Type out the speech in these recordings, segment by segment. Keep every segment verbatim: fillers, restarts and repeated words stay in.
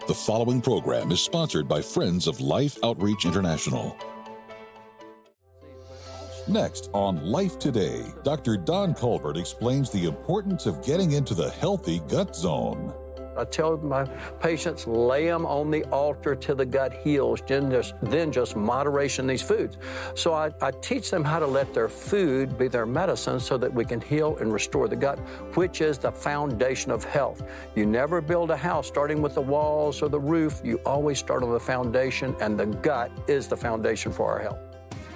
The following program is sponsored by Friends of Life Outreach International. Next on Life Today, Doctor Don Colbert explains the importance of getting into the healthy gut zone. I tell my patients, lay them on the altar till the gut heals, then just, then just moderation these foods. So I, I teach them how to let their food be their medicine so that we can heal and restore the gut, which is the foundation of health. You never build a house starting with the walls or the roof. You always start on the foundation, and the gut is the foundation for our health.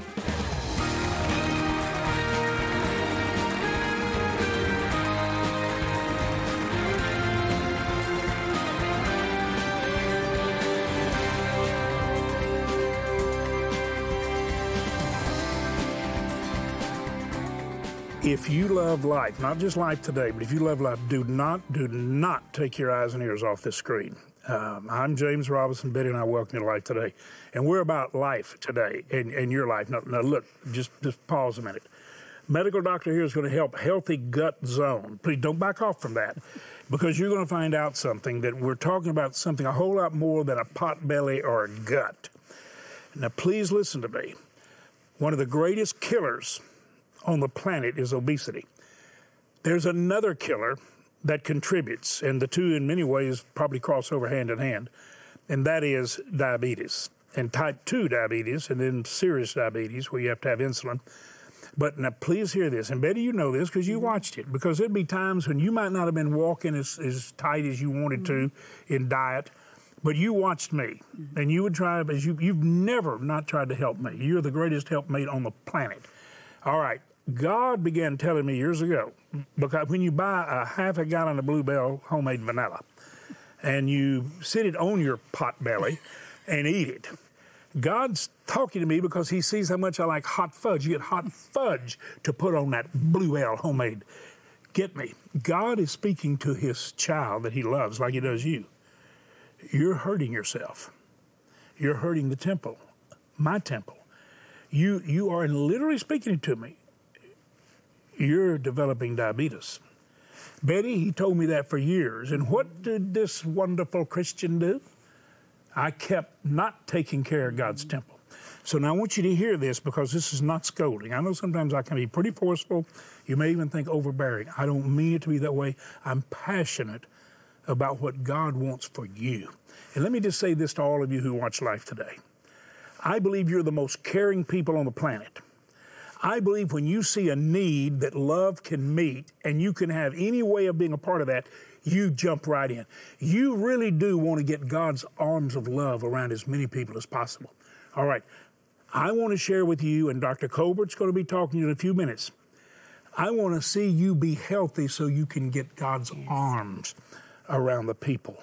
If you love life, not just life today, but if you love life, do not, do not take your eyes and ears off this screen. Um, I'm James Robinson. Betty and I welcome you to Life Today. And we're about life today and, and your life. Now, now look, just, just pause a minute. Medical doctor here is going to help healthy gut zone. Please don't back off from that, because you're going to find out something that we're talking about, something a whole lot more than a pot belly or a gut. Now, please listen to me. One of the greatest killers on the planet is obesity. There's another killer that contributes, and the two in many ways probably cross over hand in hand, and that is diabetes, and type two diabetes, and then serious diabetes where you have to have insulin. But now please hear this, and Betty, you know this because you watched it, because there'd be times when you might not have been walking as, as tight as you wanted to in diet, but you watched me, and you would try, as you, you've never not tried to help me. You're the greatest helpmate on the planet. All right. God began telling me years ago, because when you buy a half a gallon of Bluebell homemade vanilla and you sit it on your pot belly and eat it, God's talking to me because he sees how much I like hot fudge. You get hot fudge to put on that Bluebell homemade. Get me. God is speaking to his child that he loves like he does you. You're hurting yourself. You're hurting the temple, my temple. You, you are literally speaking to me. You're developing diabetes. Betty, he told me that for years. And what did this wonderful Christian do? I kept not taking care of God's temple. So now I want you to hear this, because this is not scolding. I know sometimes I can be pretty forceful. You may even think overbearing. I don't mean it to be that way. I'm passionate about what God wants for you. And let me just say this to all of you who watch Life Today. I believe you're the most caring people on the planet. I believe when you see a need that love can meet and you can have any way of being a part of that, you jump right in. You really do want to get God's arms of love around as many people as possible. All right, I want to share with you, and Doctor Colbert's going to be talking to you in a few minutes. I want to see you be healthy so you can get God's arms around the people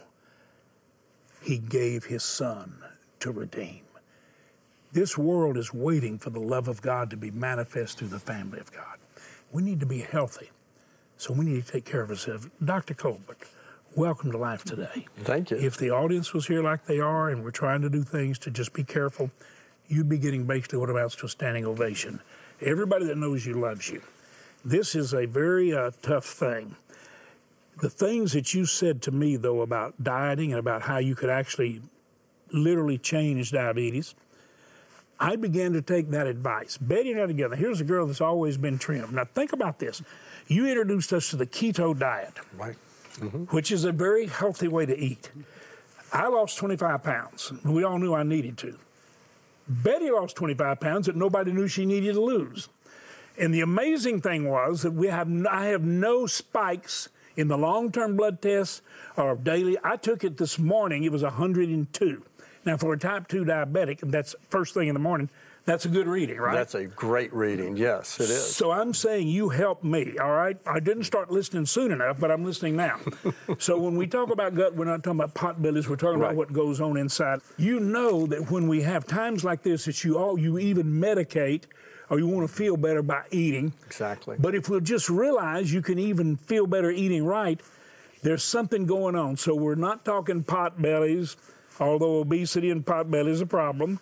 he gave his son to redeem. This world is waiting for the love of God to be manifest through the family of God. We need to be healthy, so we need to take care of ourselves. Doctor Colbert, welcome to Life Today. Thank you. If the audience was here like they are and we're trying to do things to just be careful, you'd be getting basically what amounts to a standing ovation. Everybody that knows you loves you. This is a very uh, tough thing. The things that you said to me, though, about dieting and about how you could actually literally change diabetes, I began to take that advice. Betty and I together, here's a girl that's always been trim. Now think about this. You introduced us to the keto diet, right. Mm-hmm. which is a very healthy way to eat. I lost twenty-five pounds. We all knew I needed to. Betty lost twenty-five pounds that nobody knew she needed to lose. And the amazing thing was that we have I have no spikes in the long-term blood tests or daily. I took it this morning. It was one hundred two. Now, for a type two diabetic, and that's first thing in the morning, that's a good reading, right? That's a great reading. Yes, it is. So I'm saying you help me, all right? I didn't start listening soon enough, but I'm listening now. So when we talk about gut, we're not talking about pot bellies. We're talking right. about what goes on inside. You know that when we have times like this, that you all you even medicate or you want to feel better by eating. Exactly. But if we'll just realize you can even feel better eating right, there's something going on. So we're not talking pot bellies, although obesity and pot belly is a problem.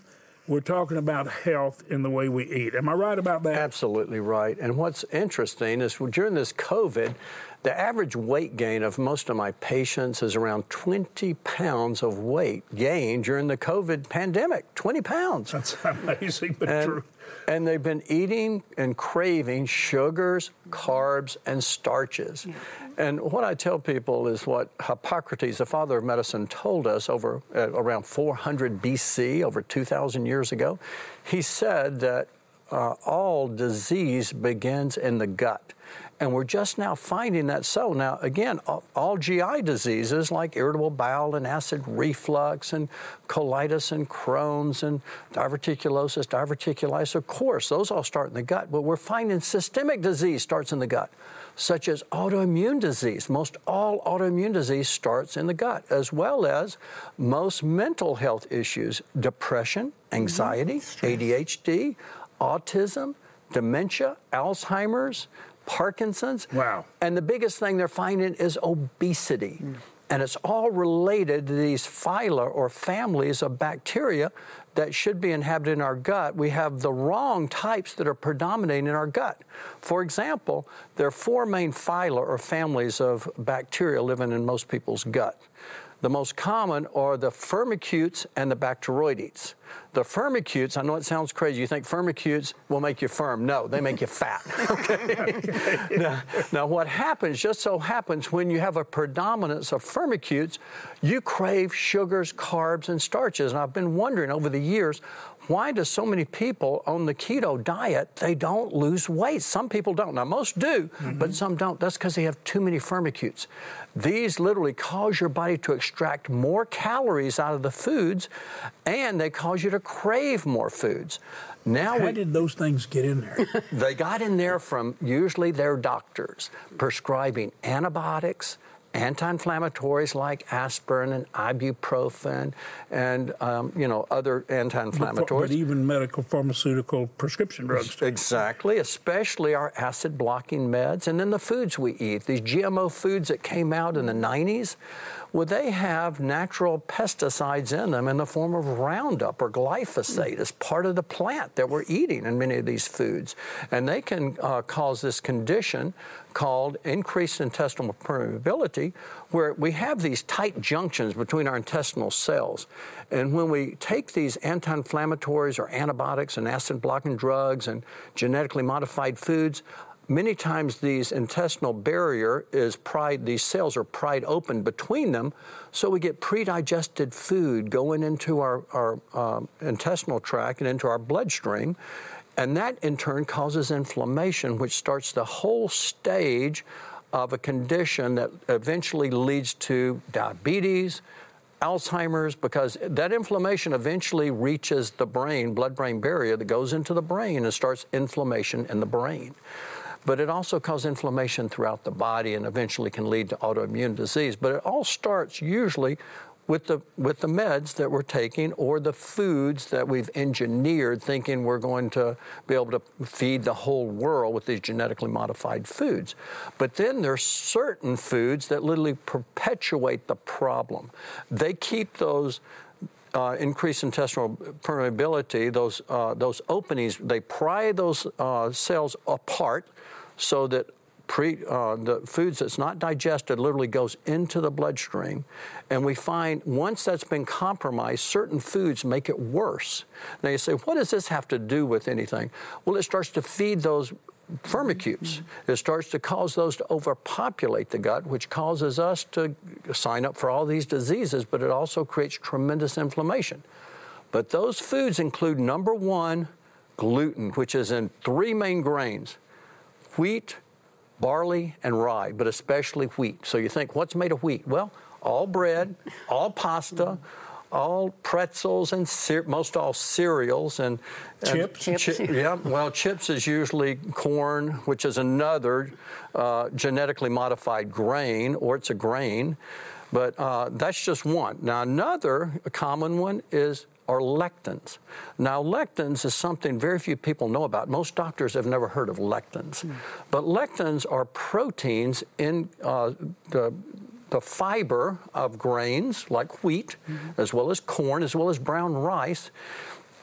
we're talking about health in the way we eat. Am I right about that? Absolutely right. And what's interesting is during this COVID, the average weight gain of most of my patients is around twenty pounds of weight gained during the COVID pandemic. twenty pounds. That's amazing, but and, true. And they've been eating and craving sugars, carbs, and starches. Yeah. And what I tell people is what Hippocrates, the father of medicine, told us over uh, around four hundred B C, over two thousand years ago. He said that uh, all disease begins in the gut. And we're just now finding that so. Now, again, all, all G I diseases like irritable bowel and acid reflux and colitis and Crohn's and diverticulosis, diverticulitis, of course, those all start in the gut. But we're finding systemic disease starts in the gut, such as autoimmune disease. Most all autoimmune disease starts in the gut, as well as most mental health issues, depression, anxiety, mm-hmm. A D H D, autism, dementia, Alzheimer's, Parkinson's. Wow. And the biggest thing they're finding is obesity. Mm. And it's all related to these phyla or families of bacteria that should be inhabited in our gut. We have the wrong types that are predominating in our gut. For example, there are four main phyla or families of bacteria living in most people's gut. The most common are the firmicutes and the bacteroidetes. The firmicutes, I know it sounds crazy. You think firmicutes will make you firm. No, they make you fat. Okay? now, now, what happens, just so happens, when you have a predominance of firmicutes, you crave sugars, carbs, and starches. And I've been wondering over the years, why do so many people on the keto diet, they don't lose weight? Some people don't. Now, most do, mm-hmm. but some don't. That's because they have too many firmicutes. These literally cause your body to extract more calories out of the foods, and they cause you to crave more foods. Now, how we, did those things get in there? They got in there from usually their doctors prescribing antibiotics, anti-inflammatories like aspirin and ibuprofen and, um, you know, other anti-inflammatories. But, but even medical pharmaceutical prescription drugs. Exactly, especially our acid-blocking meds. And then the foods we eat, these G M O foods that came out in the nineties, well, they have natural pesticides in them in the form of Roundup or glyphosate as part of the plant that we're eating in many of these foods. And they can uh, cause this condition called increased intestinal permeability, where we have these tight junctions between our intestinal cells. And when we take these anti-inflammatories or antibiotics and acid-blocking drugs and genetically modified foods, many times these intestinal barrier is pried, these cells are pried open between them, so we get pre-digested food going into our, our um, intestinal tract and into our bloodstream. And that, in turn, causes inflammation, which starts the whole stage of a condition that eventually leads to diabetes, Alzheimer's, because that inflammation eventually reaches the brain, blood-brain barrier that goes into the brain and starts inflammation in the brain. But it also causes inflammation throughout the body and eventually can lead to autoimmune disease. But it all starts usually with the with the meds that we're taking or the foods that we've engineered thinking we're going to be able to feed the whole world with these genetically modified foods. But then there's certain foods that literally perpetuate the problem. They keep those uh, increased intestinal permeability, those uh, those openings, they pry those uh, cells apart so that Pre, uh, the foods that's not digested literally goes into the bloodstream. And we find once that's been compromised, certain foods make it worse. Now you say, what does this have to do with anything? Well, it starts to feed those firmicutes. Mm-hmm. It starts to cause those to overpopulate the gut, which causes us to sign up for all these diseases, but it also creates tremendous inflammation. But those foods include, number one, gluten, which is in three main grains: wheat, barley, and rye, but especially wheat. So you think, what's made of wheat? Well, all bread, all pasta, all pretzels, and cer- most all cereals. and, and Chips? Chi- yeah, well, chips is usually corn, which is another uh, genetically modified grain, or it's a grain. But uh, that's just one. Now, another common one is are lectins. Now, lectins is something very few people know about. Most doctors have never heard of lectins. Mm. But lectins are proteins in uh, the, the fiber of grains like wheat, mm-hmm. as well as corn, as well as brown rice.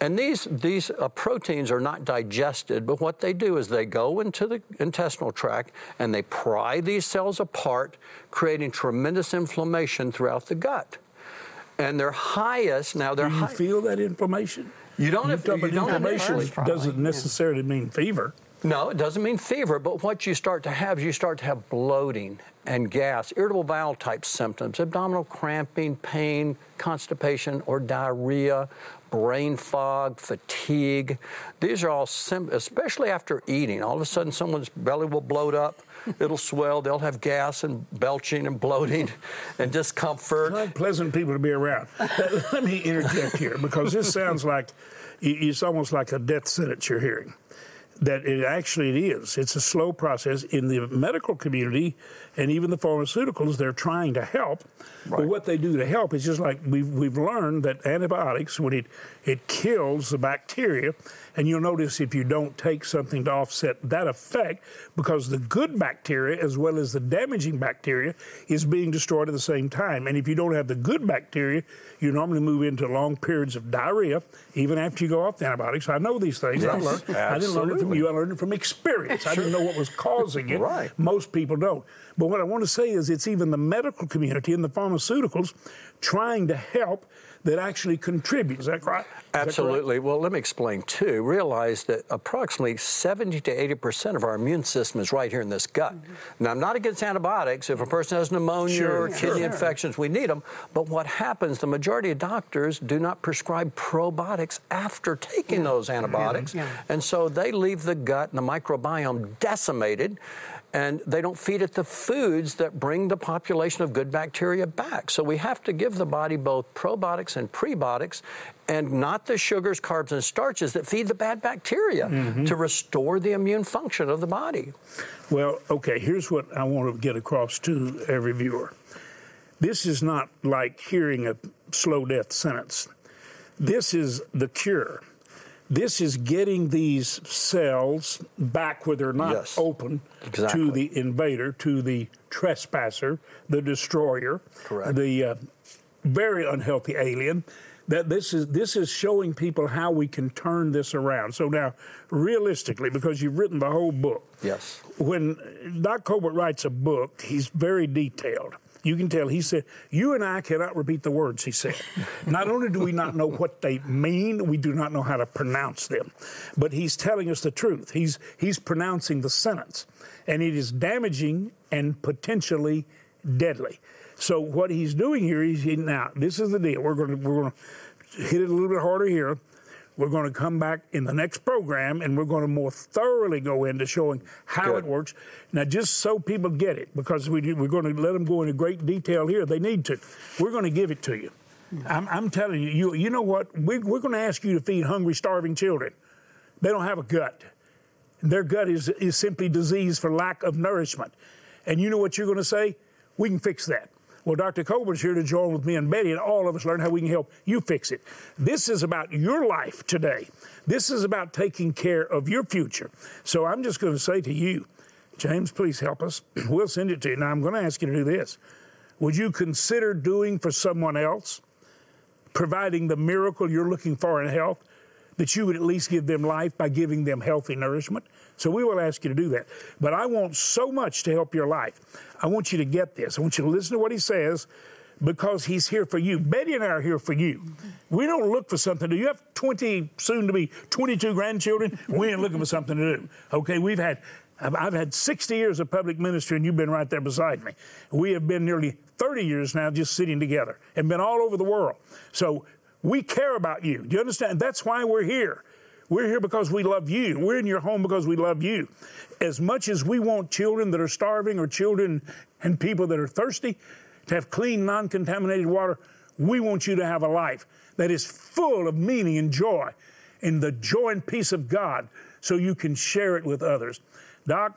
And these, these uh, proteins are not digested, but what they do is they go into the intestinal tract and they pry these cells apart, creating tremendous inflammation throughout the gut. And they're highest, now they're Do you high, feel that inflammation? You don't have you you don't inflammation have doesn't necessarily mean fever. No, it doesn't mean fever, but what you start to have is you start to have bloating and gas, irritable bowel type symptoms, abdominal cramping, pain, constipation or diarrhea, brain fog, fatigue. These are all, sim- especially after eating. All of a sudden someone's belly will bloat up, it'll swell, they'll have gas and belching and bloating and discomfort. Not pleasant people to be around. Let me interject here, because this sounds like, it's almost like a death sentence you're hearing. That it actually it is. It's a slow process. In the medical community and even the pharmaceuticals, they're trying to help. Right. But what they do to help is just like we've, we've learned that antibiotics, when it, it kills the bacteria, and you'll notice if you don't take something to offset that effect, because the good bacteria as well as the damaging bacteria is being destroyed at the same time. And if you don't have the good bacteria, you normally move into long periods of diarrhea, even after you go off the antibiotics. I know these things. Yes, I learned. I didn't learn it from you. I learned it from experience. I didn't know what was causing it. Right. Most people don't. But what I want to say is it's even the medical community and the pharmaceuticals trying to help that actually contribute. Is that right? Absolutely. Well, let me explain, too. Realize that approximately seventy to eighty percent of our immune system is right here in this gut. Mm-hmm. Now, I'm not against antibiotics. If a person has pneumonia sure, or kidney sure. infections, we need them. But what happens, the majority of doctors do not prescribe probiotics after taking yeah. those antibiotics. Yeah. Yeah. And so they leave the gut and the microbiome decimated, and they don't feed it the foods that bring the population of good bacteria back. So we have to give the body both probiotics and prebiotics, and not the sugars, carbs, and starches that feed the bad bacteria mm-hmm. to restore the immune function of the body. Well, okay, here's what I want to get across to every viewer. This is not like hearing a slow death sentence. This is the cure. This is getting these cells back where they're not yes, open exactly. to the invader, to the trespasser, the destroyer, Correct. the uh, very unhealthy alien. That this is this is showing people how we can turn this around. So now, realistically, because you've written the whole book, yes. when Doc Colbert writes a book, he's very detailed. You can tell he said, you and I cannot repeat the words he said. Not only do we not know what they mean, we do not know how to pronounce them. But he's telling us the truth. He's he's pronouncing the sentence. And it is damaging and potentially deadly. So what he's doing here is, he, now, this is the deal. We're going to we're going to hit it a little bit harder here. We're going to come back in the next program, and we're going to more thoroughly go into showing how Good. It works. Now, just so people get it, because we, we're going to let them go into great detail here. They need to. We're going to give it to you. I'm, I'm telling you, you, you know what? We, we're going to ask you to feed hungry, starving children. They don't have a gut. Their gut is, is simply disease for lack of nourishment. And you know what you're going to say? We can fix that. Well, Doctor Colbert's here to join with me and Betty, and all of us learn how we can help you fix it. This is about your life today. This is about taking care of your future. So I'm just going to say to you, James, please help us. We'll send it to you. Now, I'm going to ask you to do this. Would you consider doing for someone else, providing the miracle you're looking for in health, that you would at least give them life by giving them healthy nourishment? So we will ask you to do that. But I want so much to help your life. I want you to get this. I want you to listen to what he says, because he's here for you. Betty and I are here for you. Mm-hmm. We don't look for something to do. You have twenty, soon to be twenty-two grandchildren. We ain't looking for something to do. Okay, we've had, I've, I've had sixty years of public ministry, and you've been right there beside me. We have been nearly thirty years now just sitting together and been all over the world. So we care about you. Do you understand? That's why we're here. We're here because we love you. We're in your home because we love you. As much as we want children that are starving, or children and people that are thirsty to have clean, non-contaminated water, we want you to have a life that is full of meaning and joy, and the joy and peace of God, so you can share it with others. Doc,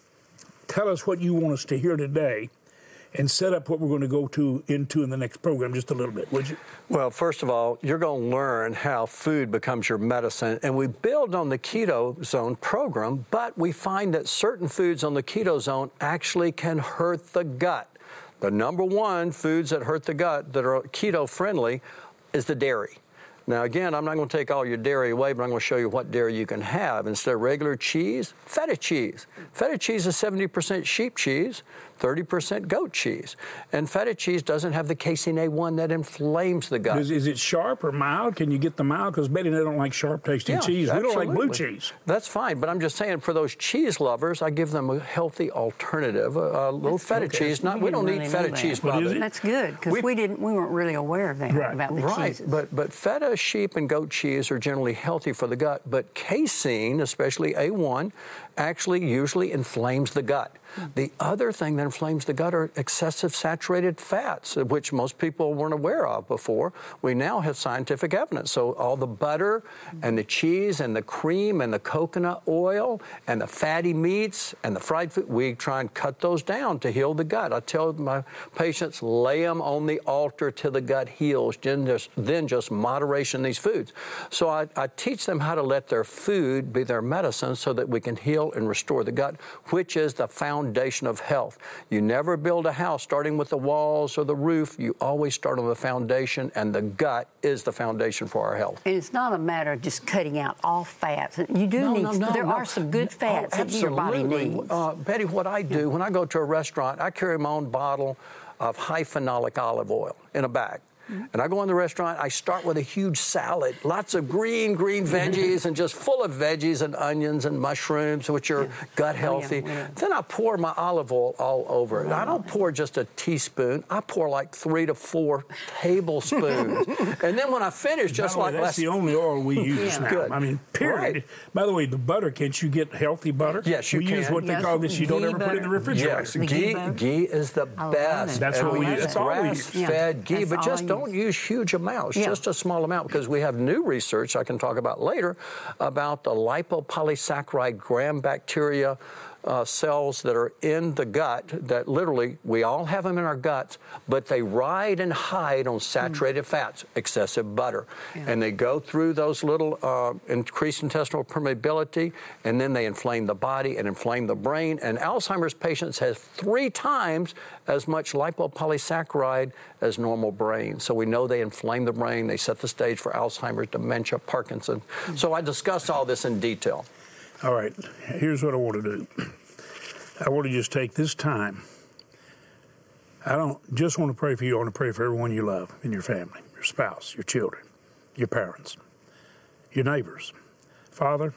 tell us what you want us to hear today, and set up what we're going to go to into in the next program just a little bit, would you? Well, first of all, you're going to learn how food becomes your medicine, and we build on the Keto Zone program, but we find that certain foods on the Keto Zone actually can hurt the gut. The number one foods that hurt the gut that are keto-friendly is the dairy. Now, again, I'm not going to take all your dairy away, but I'm going to show you what dairy you can have. Instead of regular cheese, feta cheese. Feta cheese is seventy percent sheep cheese, thirty percent goat cheese. And feta cheese doesn't have the casein A one that inflames the gut. Is, is it sharp or mild? Can you get the mild? Because Betty and I don't like sharp-tasting Yeah, cheese. We don't like blue absolutely. cheese. That's fine, but I'm just saying for those cheese lovers, I give them a healthy alternative, a, a little That's feta okay. cheese. Not, We we don't didn't need really feta know cheese, that. What by is the it? That's good, because We- we, didn't, we weren't really aware of that, Right. about the Right, cheeses. but but feta, sheep, and goat cheese are generally healthy for the gut. But casein, especially A one, actually usually inflames the gut. The other thing that inflames the gut are excessive saturated fats, which most people weren't aware of before. We now have scientific evidence. So all the butter and the cheese and the cream and the coconut oil and the fatty meats and the fried food, we try and cut those down to heal the gut. I tell my patients, lay them on the altar till the gut heals, then just, then just moderation these foods. So I, I teach them how to let their food be their medicine so that we can heal and restore the gut, which is the foundation of health. You never build a house starting with the walls or the roof. You always start on the foundation, and the gut is the foundation for our health. And it's not a matter of just cutting out all fats. You do No, need, no, no, there no. are some good fats Oh, that your body absolutely. needs. Uh, Betty, what I do, when I go to a restaurant, I carry my own bottle of high phenolic olive oil in a bag. And I go in the restaurant, I start with a huge salad, lots of green, green veggies, and just full of veggies and onions and mushrooms, which are Yeah. gut Oh, healthy. yeah, yeah. Then I pour my olive oil all over it. I don't pour just a teaspoon. I pour like three to four tablespoons. And then when I finish, just By the way, like that's last... the only oil we use Yeah. now. Good. I mean, period. Right. By the way, the butter, can't you get healthy butter? Yes, you we use can. what they Yes, call this, you don't ghee ever put it in the butter. refrigerator. Yes, The ghee ghee, butter? ghee is the I love best. it. That's And what we use use. That's all we use. grass-fed Yeah, ghee, that's but all just I don't use. use huge amounts, Yeah. just a small amount, because we have new research I can talk about later about the lipopolysaccharide gram bacteria uh, cells that are in the gut that literally, we all have them in our guts, but they ride and hide on saturated mm. fats, excessive butter. Yeah. And they go through those little uh, increased intestinal permeability, and then they inflame the body and inflame the brain. And Alzheimer's patients have three times as much lipopolysaccharide as normal brain. So we know they inflame the brain, they set the stage for Alzheimer's, dementia, Parkinson. Mm. So I discuss all this in detail. All right, here's what I want to do. I want to just take this time. I don't just want to pray for you. I want to pray for everyone you love in your family, your spouse, your children, your parents, your neighbors. Father,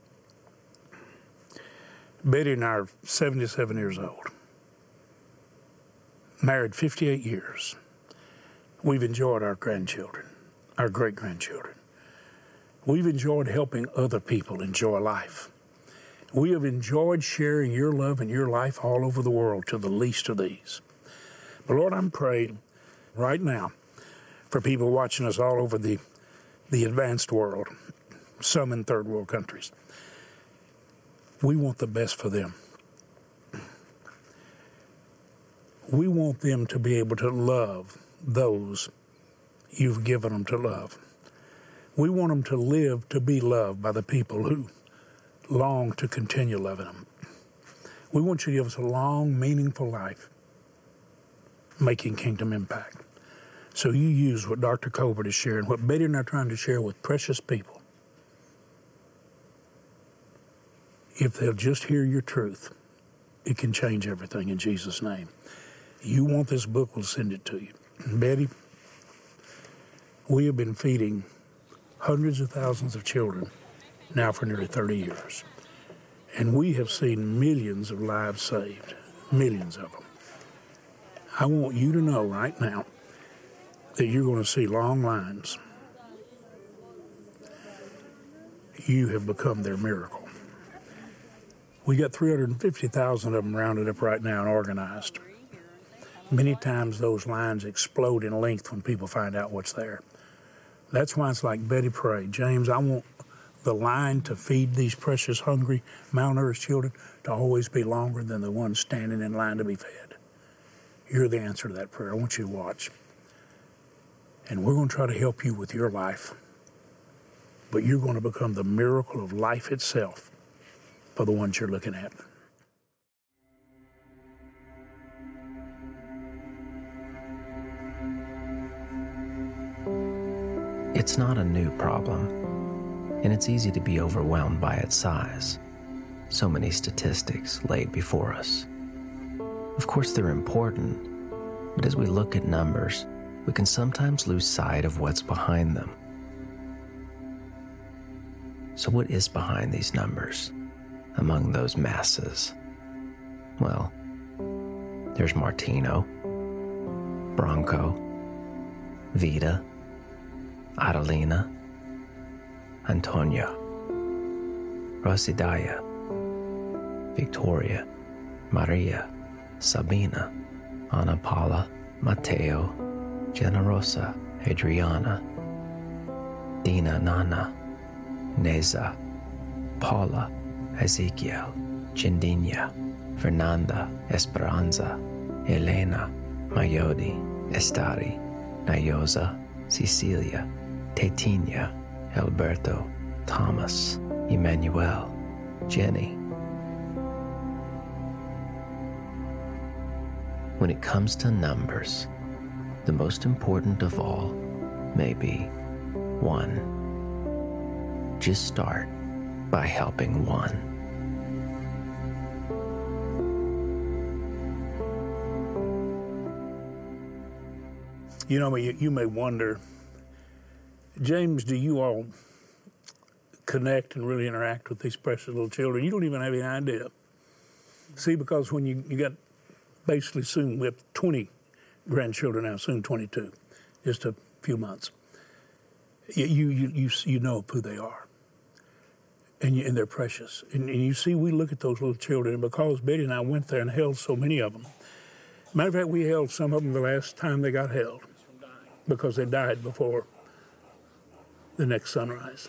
Betty and I are seventy-seven years old, married fifty-eight years. We've enjoyed our grandchildren, our great-grandchildren. We've enjoyed helping other people enjoy life. We have enjoyed sharing your love and your life all over the world to the least of these. But Lord, I'm praying right now for people watching us all over the, the advanced world, some in third world countries. We want the best for them. We want them to be able to love those you've given them to love. We want them to live to be loved by the people who long to continue loving them. We want you to give us a long, meaningful life, making kingdom impact. So you use what Doctor Colbert is sharing, what Betty and I are trying to share with precious people. If they'll just hear your truth, it can change everything in Jesus' name. You want this book, we'll send it to you. Betty, we have been feeding hundreds of thousands of children now for nearly thirty years. And we have seen millions of lives saved, millions of them. I want you to know right now that you're going to see long lines. You have become their miracle. We got three hundred fifty thousand of them rounded up right now and organized. Many times those lines explode in length when people find out what's there. That's why it's like Betty prayed, James, I want the line to feed these precious, hungry, malnourished children to always be longer than the ones standing in line to be fed. You're the answer to that prayer. I want you to watch. And we're going to try to help you with your life. But you're going to become the miracle of life itself for the ones you're looking at. It's not a new problem, and it's easy to be overwhelmed by its size. So many statistics laid before us. Of course, they're important, but as we look at numbers, we can sometimes lose sight of what's behind them. So what is behind these numbers, among those masses? Well, there's Martino, Bronco, Vida, Adelina, Antonia, Rosidaya, Victoria, Maria, Sabina, Ana Paula, Matteo, Generosa, Adriana, Dina Nana, Neza, Paula, Ezekiel, Gindinia, Fernanda, Esperanza, Elena, Mayodi, Estari, Nayosa, Cecilia, Tetinia, Alberto, Thomas, Emmanuel, Jenny. When it comes to numbers, the most important of all may be one. Just start by helping one. You know, you, you may wonder, James, do you all connect and really interact with these precious little children? You don't even have any idea. See, because when you, you got basically soon, we have twenty grandchildren now, soon twenty-two, just a few months. You you you, you know who they are, and, you, and they're precious. And, and you see, we look at those little children, and because Betty and I went there and held so many of them, matter of fact, we held some of them the last time they got held, because they died before the next sunrise.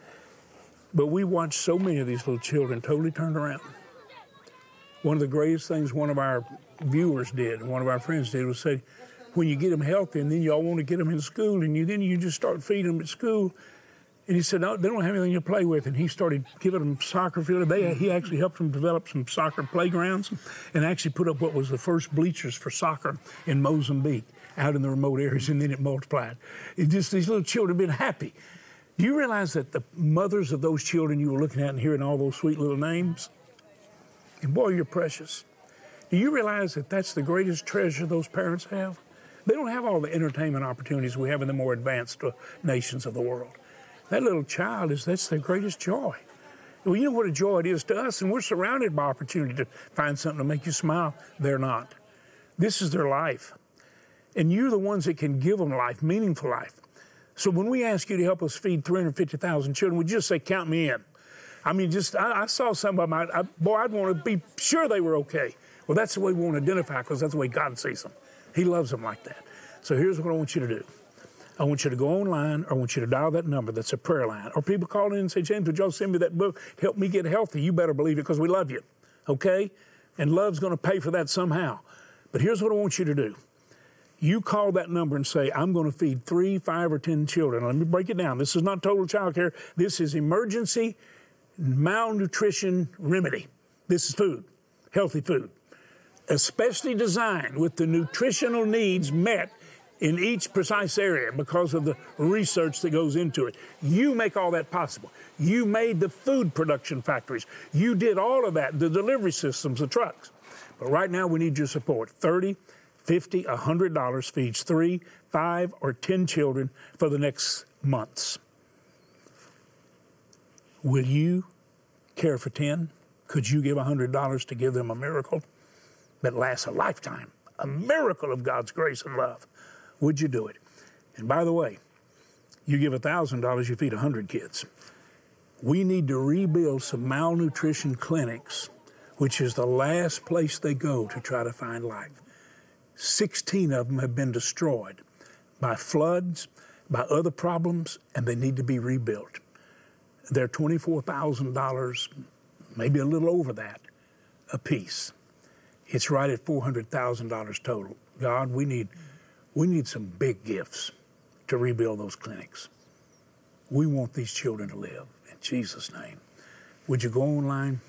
But we watched so many of these little children totally turned around. One of the greatest things one of our viewers did, one of our friends did, was say, when you get them healthy and then y'all want to get them in school and you then you just start feeding them at school. And he said, no, they don't have anything to play with. And he started giving them soccer field. They, he actually helped them develop some soccer playgrounds and actually put up what was the first bleachers for soccer in Mozambique, out in the remote areas, and then it multiplied. It just, these little children have been happy. Do you realize that the mothers of those children you were looking at and hearing all those sweet little names? And boy, you're precious. Do you realize that that's the greatest treasure those parents have? They don't have all the entertainment opportunities we have in the more advanced uh, nations of the world. That little child, is that's their greatest joy. Well, you know what a joy it is to us, and we're surrounded by opportunity to find something to make you smile. They're not. This is their life. And you're the ones that can give them life, meaningful life. So when we ask you to help us feed three hundred fifty thousand children, we just say, count me in. I mean, just, I, I saw some of them, I, I, boy, I'd want to be sure they were okay. Well, that's the way we want to identify, because that's the way God sees them. He loves them like that. So here's what I want you to do. I want you to go online, or I want you to dial that number that's a prayer line. Or people call in and say, James, would y'all send me that book, help me get healthy? You better believe it, because we love you, okay? And love's going to pay for that somehow. But here's what I want you to do. You call that number and say, I'm going to feed three, five, or ten children. Let me break it down. This is not total child care. This is emergency malnutrition remedy. This is food, healthy food, especially designed with the nutritional needs met in each precise area because of the research that goes into it. You make all that possible. You made the food production factories. You did all of that, the delivery systems, the trucks. But right now we need your support. thirty, fifty, one hundred dollars feeds three, five, or ten children for the next months. Will you care for ten? Could you give one hundred dollars to give them a miracle that lasts a lifetime? A miracle of God's grace and love. Would you do it? And by the way, you give one thousand dollars, you feed one hundred kids. We need to rebuild some malnutrition clinics, which is the last place they go to try to find life. sixteen of them have been destroyed by floods, by other problems, and they need to be rebuilt. They're twenty-four thousand dollars, maybe a little over that, a piece. It's right at four hundred thousand dollars total. God, we need, we need some big gifts to rebuild those clinics. We want these children to live, in Jesus' name. Would you go online?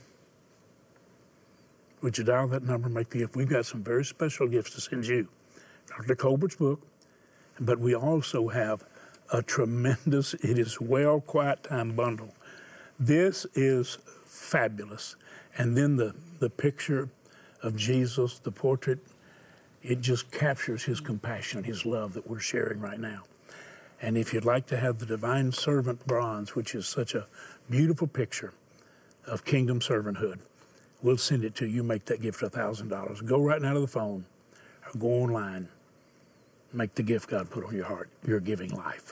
Would you dial that number and make the gift? We've got some very special gifts to send you. Doctor Colbert's book, but we also have a tremendous, it is well quiet time bundle. This is fabulous. And then the, the picture of Jesus, the portrait, it just captures his compassion, his love that we're sharing right now. And if you'd like to have the Divine Servant bronze, which is such a beautiful picture of kingdom servanthood, we'll send it to you. Make that gift one thousand dollars. Go right now to the phone or go online. Make the gift God put on your heart. You're giving life.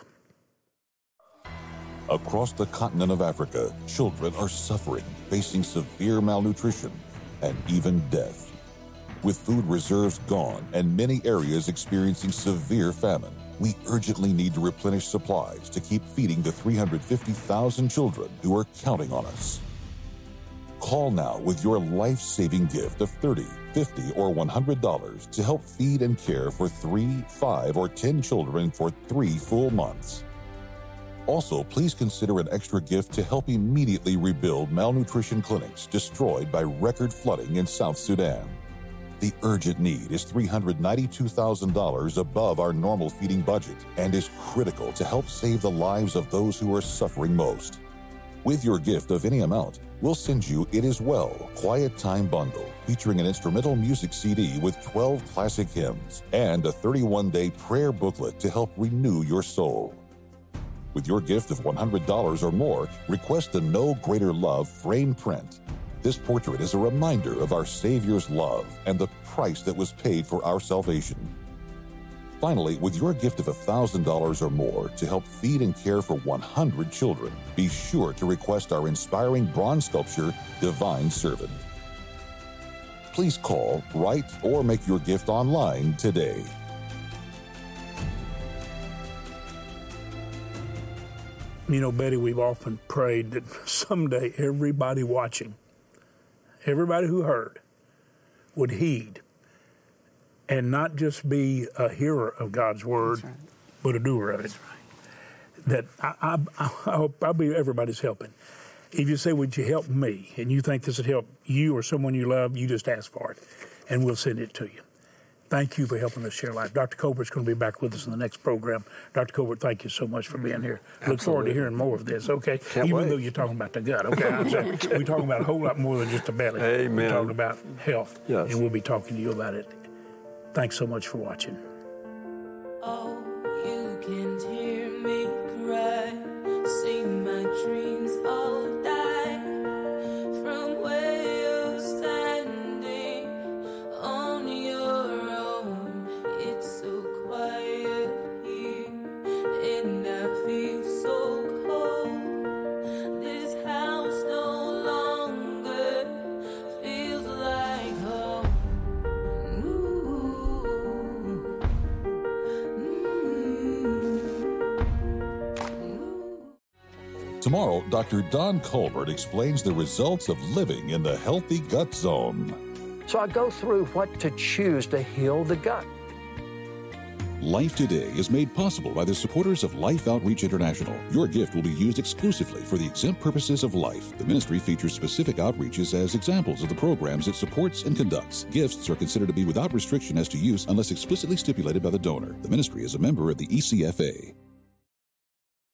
Across the continent of Africa, children are suffering, facing severe malnutrition and even death. With food reserves gone and many areas experiencing severe famine, we urgently need to replenish supplies to keep feeding the three hundred fifty thousand children who are counting on us. Call now with your life-saving gift of thirty dollars, fifty dollars, or one hundred dollars to help feed and care for three, five, or ten children for three full months. Also, please consider an extra gift to help immediately rebuild malnutrition clinics destroyed by record flooding in South Sudan. The urgent need is three hundred ninety-two thousand dollars above our normal feeding budget and is critical to help save the lives of those who are suffering most. With your gift of any amount, we'll send you It Is Well Quiet Time Bundle featuring an instrumental music C D with twelve classic hymns and a thirty-one day prayer booklet to help renew your soul. With your gift of one hundred dollars or more, request the No Greater Love frame print. This portrait is a reminder of our Savior's love and the price that was paid for our salvation. Finally, with your gift of one thousand dollars or more to help feed and care for one hundred children, be sure to request our inspiring bronze sculpture, Divine Servant. Please call, write, or make your gift online today. You know, Betty, we've often prayed that someday everybody watching, everybody who heard, would heed and not just be a hearer of God's word, right, but a doer of it. Right. That I, I, I hope I'll be everybody's helping. If you say, would you help me, and you think this would help you or someone you love, you just ask for it, and we'll send it to you. Thank you for helping us share life. Doctor Colbert's going to be back with us in the next program. Doctor Colbert, thank you so much for being here. Absolutely. Look forward to hearing more of this, okay? Can't Even wait. though you're talking about the gut, okay? I'm saying we're talking about a whole lot more than just a belly. Amen. We're talking about health, yes, and we'll be talking to you about it. Thanks so much for watching. Oh, you can hear me cry, see my dreams all die, from where you're standing on your own. It's so quiet here, and I feel so cold. This house no longer feels like home. Tomorrow, Doctor Don Colbert explains the results of living in the healthy gut zone. So I go through what to choose to heal the gut. Life Today is made possible by the supporters of Life Outreach International. Your gift will be used exclusively for the exempt purposes of life. The ministry features specific outreaches as examples of the programs it supports and conducts. Gifts are considered to be without restriction as to use unless explicitly stipulated by the donor. The ministry is a member of the E C F A.